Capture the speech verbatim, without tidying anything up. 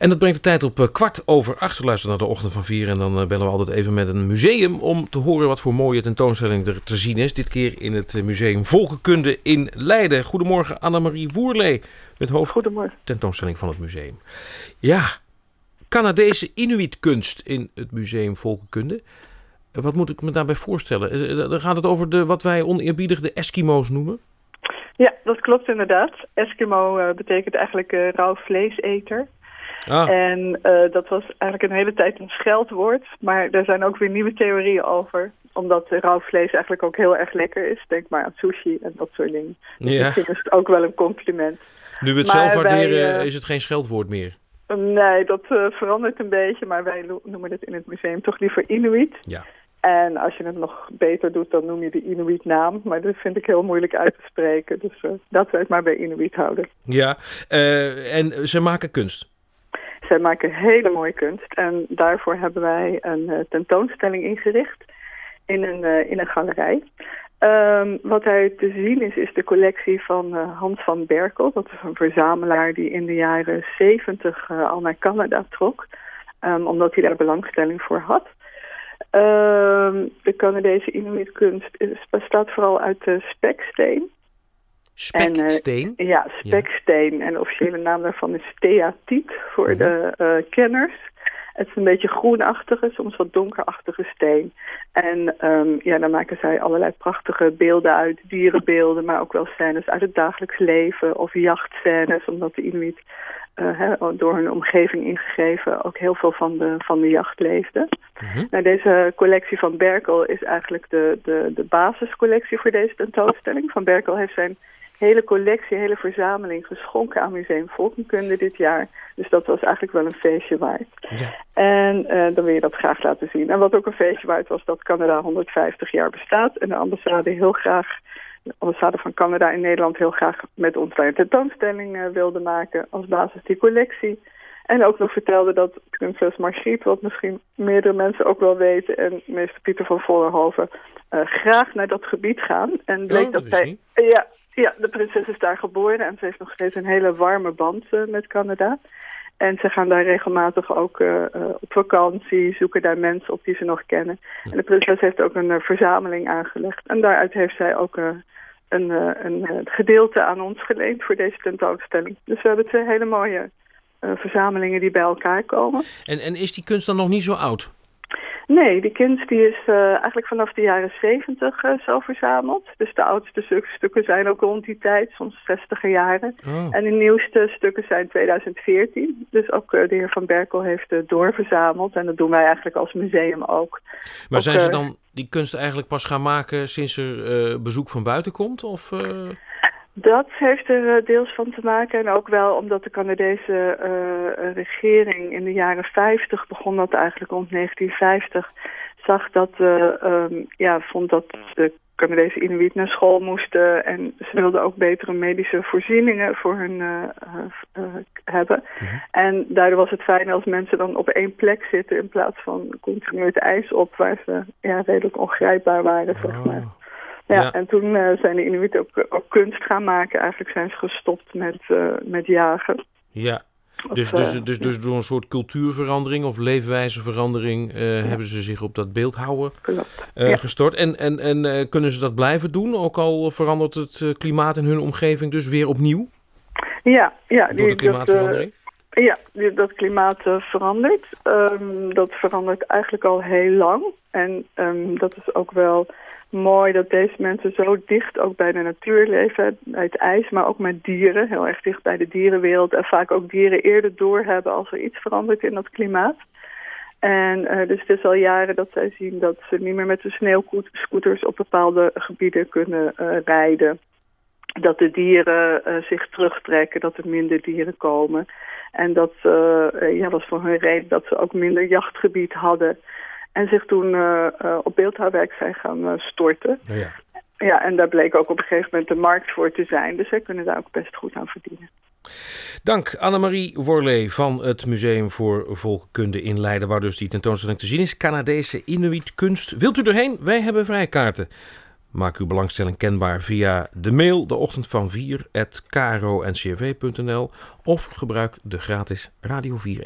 En dat brengt de tijd op kwart over acht. Luister naar de ochtend van vier. En dan bellen we altijd even met een museum om te horen wat voor mooie tentoonstelling er te zien is. Dit keer in het Museum Volkenkunde in Leiden. Goedemorgen Annemarie Woerlee, met hoofd tentoonstelling van het museum. Ja, Canadese Inuitkunst in het Museum Volkenkunde. Wat moet ik me daarbij voorstellen? Dan gaat het over de, wat wij oneerbiedig de Eskimo's noemen? Ja, dat klopt inderdaad. Eskimo uh, betekent eigenlijk uh, rauw vleeseter. Ah. En uh, dat was eigenlijk een hele tijd een scheldwoord. Maar er zijn ook weer nieuwe theorieën over. Omdat rauw vlees eigenlijk ook heel erg lekker is. Denk maar aan sushi en dat soort dingen. Dus ja. Misschien is het ook wel een compliment. Nu we het maar zelf waarderen, wij, uh, is het geen scheldwoord meer. Nee, dat uh, verandert een beetje. Maar wij noemen het in het museum toch liever Inuit. Ja. En als je het nog beter doet, dan noem je de Inuit-naam. Maar dat vind ik heel moeilijk uit te spreken. Dus uh, dat wil ik maar bij Inuit houden. Ja, uh, en ze maken kunst? Zij maken hele mooie kunst. En daarvoor hebben wij een uh, tentoonstelling ingericht in een, uh, in een galerij. Um, wat daar te zien is, is de collectie van uh, Hans van Berkel. Dat is een verzamelaar die in de jaren zeventig uh, al naar Canada trok. Um, omdat hij daar belangstelling voor had. Uh, de Canadese Inuitkunst bestaat vooral uit uh, speksteen. Speksteen? En, uh, ja, speksteen. Ja. En de officiële naam daarvan is steatiet voor mm-hmm. de uh, kenners. Het is een beetje groenachtige, soms wat donkerachtige steen. En um, ja, daar maken zij allerlei prachtige beelden uit. Dierenbeelden, maar ook wel scènes uit het dagelijks leven. Of jachtscènes, omdat de Inuit uh, he, door hun omgeving ingegeven ook heel veel van de, van de jacht leefden. Mm-hmm. Nou, deze collectie van Berkel is eigenlijk de, de, de basiscollectie voor deze tentoonstelling. Van Berkel heeft zijn hele collectie, hele verzameling geschonken aan Museum Volkenkunde dit jaar. Dus dat was eigenlijk wel een feestje waard. Ja. En uh, dan wil je dat graag laten zien. En wat ook een feestje waard was, dat Canada honderdvijftig jaar bestaat. En de ambassade heel graag, de ambassade van Canada in Nederland heel graag met ons daar een tentoonstelling uh, wilde maken als basis die collectie. En ook nog vertelde dat prinses Margriet, wat misschien meerdere mensen ook wel weten, en meester Pieter van Vollenhoven uh, graag naar dat gebied gaan. En bleek oh, dat, dat zij... Ja, ja, de prinses is daar geboren en ze heeft nog steeds een hele warme band uh, met Canada. En ze gaan daar regelmatig ook uh, uh, op vakantie, zoeken daar mensen op die ze nog kennen. Ja. En de prinses heeft ook een uh, verzameling aangelegd. En daaruit heeft zij ook uh, een, uh, een uh, gedeelte aan ons geleend voor deze tentoonstelling. Dus we hebben twee hele mooie uh, verzamelingen die bij elkaar komen. En, en is die kunst dan nog niet zo oud? Nee, die kunst die is uh, eigenlijk vanaf de jaren zeventig uh, zo verzameld. Dus de oudste stukken zijn ook rond die tijd, soms zestiger jaren. Oh. En de nieuwste stukken zijn tweeduizend veertien. Dus ook uh, de heer Van Berkel heeft uh, doorverzameld. En dat doen wij eigenlijk als museum ook. Maar ook, zijn ze uh, dan die kunst eigenlijk pas gaan maken sinds er uh, bezoek van buiten komt? Of... Uh... Dat heeft er deels van te maken en ook wel omdat de Canadese uh, regering in de jaren vijftig, begon dat eigenlijk rond negentien vijftig, zag dat, uh, um, ja, vond dat de Canadese Inuit naar school moesten en ze wilden ook betere medische voorzieningen voor hun uh, uh, uh, hebben. Mm-hmm. En daardoor was het fijn als mensen dan op één plek zitten in plaats van continu het ijs op waar ze ja, redelijk ongrijpbaar waren, zeg maar. Oh. Ja, ja, en toen uh, zijn de Inuit ook, ook kunst gaan maken. Eigenlijk zijn ze gestopt met, uh, met jagen. Ja, dus, of, dus, uh, dus, dus door een soort cultuurverandering of leefwijzeverandering uh, ja. hebben ze zich op dat beeldhouden uh, ja. gestort. En, en, en uh, kunnen ze dat blijven doen? Ook al verandert het uh, klimaat in hun omgeving dus weer opnieuw? Ja, ja. Door de klimaatverandering? Dat, uh, ja, die, dat klimaat uh, verandert. Um, dat verandert eigenlijk al heel lang. En um, dat is ook wel mooi dat deze mensen zo dicht ook bij de natuur leven, bij het ijs, maar ook met dieren, heel erg dicht bij de dierenwereld en vaak ook dieren eerder doorhebben als er iets verandert in dat klimaat. En uh, dus het is al jaren dat zij zien dat ze niet meer met de sneeuwscooters op bepaalde gebieden kunnen uh, rijden. Dat de dieren uh, zich terugtrekken, dat er minder dieren komen. En dat uh, ja, was voor hun reden dat ze ook minder jachtgebied hadden. En zich toen uh, uh, op beeldhouwwerk zijn gaan uh, storten. Oh ja. Ja, en daar bleek ook op een gegeven moment de markt voor te zijn. Dus zij kunnen daar ook best goed aan verdienen. Dank Annemarie Woerlee van het Museum voor Volkenkunde in Leiden, waar dus die tentoonstelling te zien is. Canadese Inuitkunst. Wilt u erheen? Wij hebben vrijkaarten. Maak uw belangstelling kenbaar via de mail de ochtend van vier at k r o n c r v punt n l of gebruik de gratis Radio vier